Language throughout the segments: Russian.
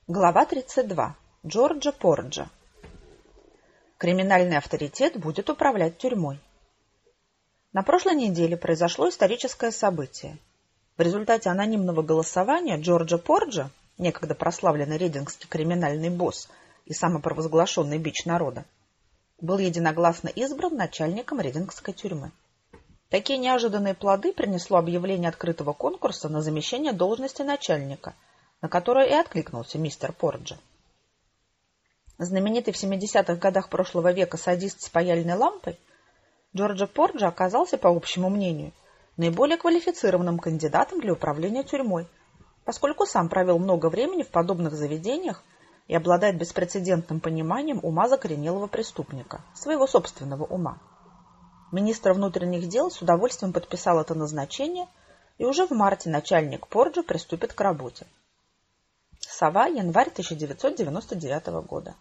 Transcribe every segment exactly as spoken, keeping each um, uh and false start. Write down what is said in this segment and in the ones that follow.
Глава тридцать два. Джорджа Порджа. Криминальный авторитет будет управлять тюрьмой. На прошлой неделе произошло историческое событие. В результате анонимного голосования Джорджа Порджа, некогда прославленный рейдингский криминальный босс и самопровозглашенный бич народа, был единогласно избран начальником рейдингской тюрьмы. Такие неожиданные плоды принесло объявление открытого конкурса на замещение должности начальника, на которое и откликнулся мистер Порджа. Знаменитый в семидесятых годах прошлого века садист с паяльной лампой, Джорджа Порджа оказался, по общему мнению, наиболее квалифицированным кандидатом для управления тюрьмой, поскольку сам провел много времени в подобных заведениях и обладает беспрецедентным пониманием ума закоренелого преступника, своего собственного ума. Министр внутренних дел с удовольствием подписал это назначение, и уже в марте начальник Порджа приступит к работе. Сова, январь тысяча девятьсот девяносто девятого года.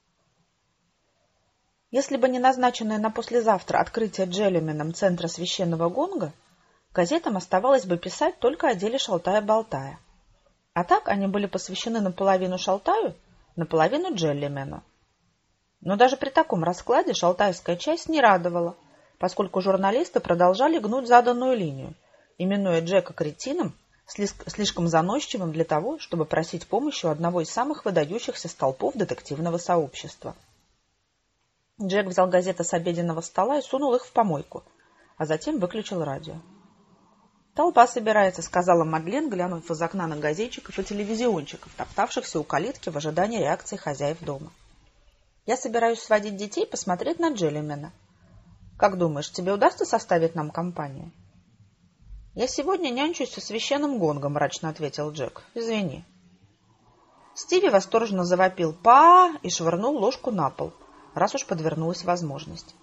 Если бы не назначенное на послезавтра открытие Джеллименом Центра священного гонга, газетам оставалось бы писать только о деле Шалтая-Болтая. А так они были посвящены наполовину Шалтаю, наполовину Джеллимену. Но даже при таком раскладе шалтайская часть не радовала, поскольку журналисты продолжали гнуть заданную линию, именуя Джека кретином, слишком заносчивым для того, чтобы просить помощи у одного из самых выдающихся столпов детективного сообщества. Джек взял газеты с обеденного стола и сунул их в помойку, а затем выключил радио. «Толпа собирается», — сказала Мадлен, глянув из окна на газетчиков и телевизионщиков, топтавшихся у калитки в ожидании реакции хозяев дома. «Я собираюсь сводить детей посмотреть на Джеллимена. Как думаешь, тебе удастся составить нам компанию?» «Я сегодня нянчусь со священным гонгом», — мрачно ответил Джек. «Извини». Стиви восторженно завопил «Па!» и швырнул ложку на пол, раз уж подвернулась возможность.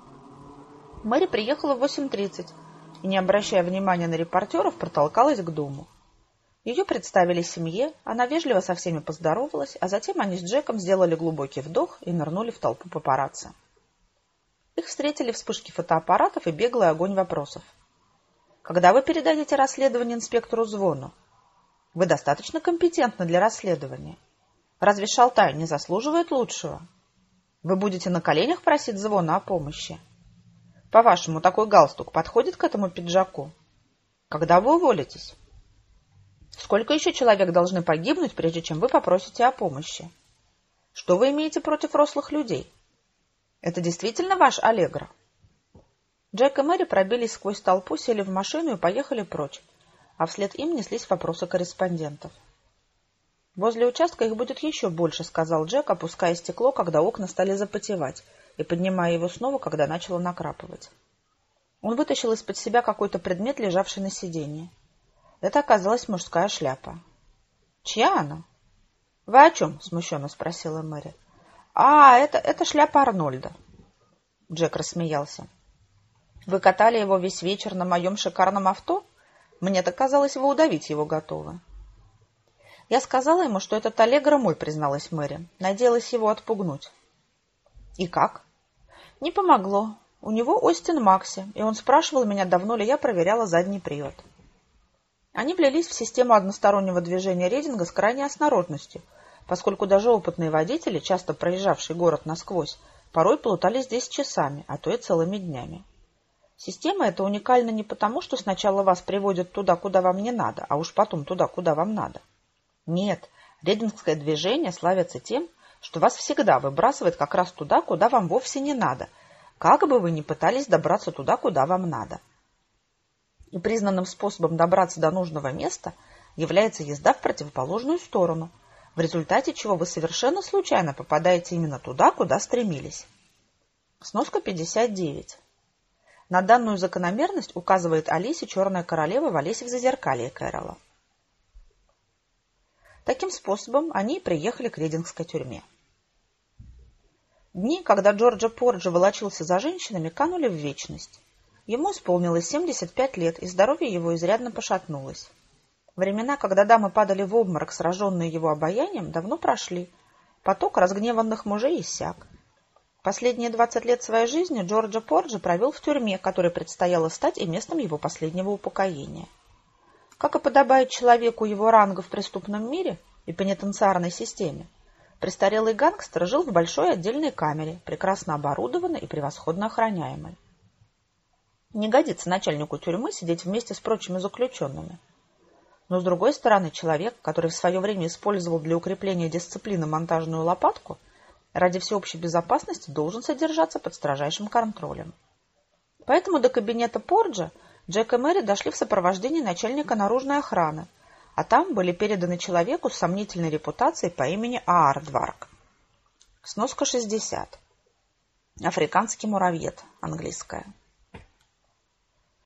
Мэри приехала в восемь тридцать и, не обращая внимания на репортеров, протолкалась к дому. Ее представили семье, она вежливо со всеми поздоровалась, а затем они с Джеком сделали глубокий вдох и нырнули в толпу папарацци. Их встретили вспышки фотоаппаратов и беглый огонь вопросов. «Когда вы передадите расследование инспектору Звону? Вы достаточно компетентны для расследования. Разве Шалтай не заслуживает лучшего? Вы будете на коленях просить Звона о помощи? По-вашему, такой галстук подходит к этому пиджаку? Когда вы уволитесь? Сколько еще человек должны погибнуть, прежде чем вы попросите о помощи? Что вы имеете против рослых людей? Это действительно ваш Аллегро?» Джек и Мэри пробились сквозь толпу, сели в машину и поехали прочь, а вслед им неслись вопросы корреспондентов. «Возле участка их будет еще больше», — сказал Джек, опуская стекло, когда окна стали запотевать, и поднимая его снова, когда начало накрапывать. Он вытащил из-под себя какой-то предмет, лежавший на сиденье. Это оказалась мужская шляпа. «Чья она?» «Вы о чем?» — смущенно спросила Мэри. «А, это, это шляпа Арнольда». Джек рассмеялся. «Вы катали его весь вечер на моем шикарном авто? Мне-то казалось, вы удавить его готовы». «Я сказала ему, что этот Аллегро мой», — призналась Мэри. Надеялась его отпугнуть. «И как?» «Не помогло. У него Остин Макси, и он спрашивал меня, давно ли я проверяла задний привод». Они влились в систему одностороннего движения рейдинга с крайней осторожностью, поскольку даже опытные водители, часто проезжавшие город насквозь, порой плутали здесь часами, а то и целыми днями. Система эта уникальна не потому, что сначала вас приводят туда, куда вам не надо, а уж потом туда, куда вам надо. Нет, рейдингское движение славится тем, что вас всегда выбрасывает как раз туда, куда вам вовсе не надо, как бы вы ни пытались добраться туда, куда вам надо. И признанным способом добраться до нужного места является езда в противоположную сторону, в результате чего вы совершенно случайно попадаете именно туда, куда стремились. Сноска пятьдесят девять. На данную закономерность указывает Алисе «Черная королева» в «Олесе в зазеркалье» Кэрола. Таким способом они приехали к рейдингской тюрьме. Дни, когда Джорджа Порджа волочился за женщинами, канули в вечность. Ему исполнилось семьдесят пять лет, и здоровье его изрядно пошатнулось. Времена, когда дамы падали в обморок, сраженные его обаянием, давно прошли. Поток разгневанных мужей иссяк. Последние двадцать лет своей жизни Джорджа Порджа провел в тюрьме, которой предстояло стать и местом его последнего упокоения. Как и подобает человеку его ранга в преступном мире, и пенитенциарной системе, престарелый гангстер жил в большой отдельной камере, прекрасно оборудованной и превосходно охраняемой. Не годится начальнику тюрьмы сидеть вместе с прочими заключенными. Но, с другой стороны, человек, который в свое время использовал для укрепления дисциплины монтажную лопатку, ради всеобщей безопасности должен содержаться под строжайшим контролем. Поэтому до кабинета Порджа Джек и Мэри дошли в сопровождении начальника наружной охраны, а там были переданы человеку с сомнительной репутацией по имени Аардварк. Сноска шестьдесят. Африканский муравьед, английская.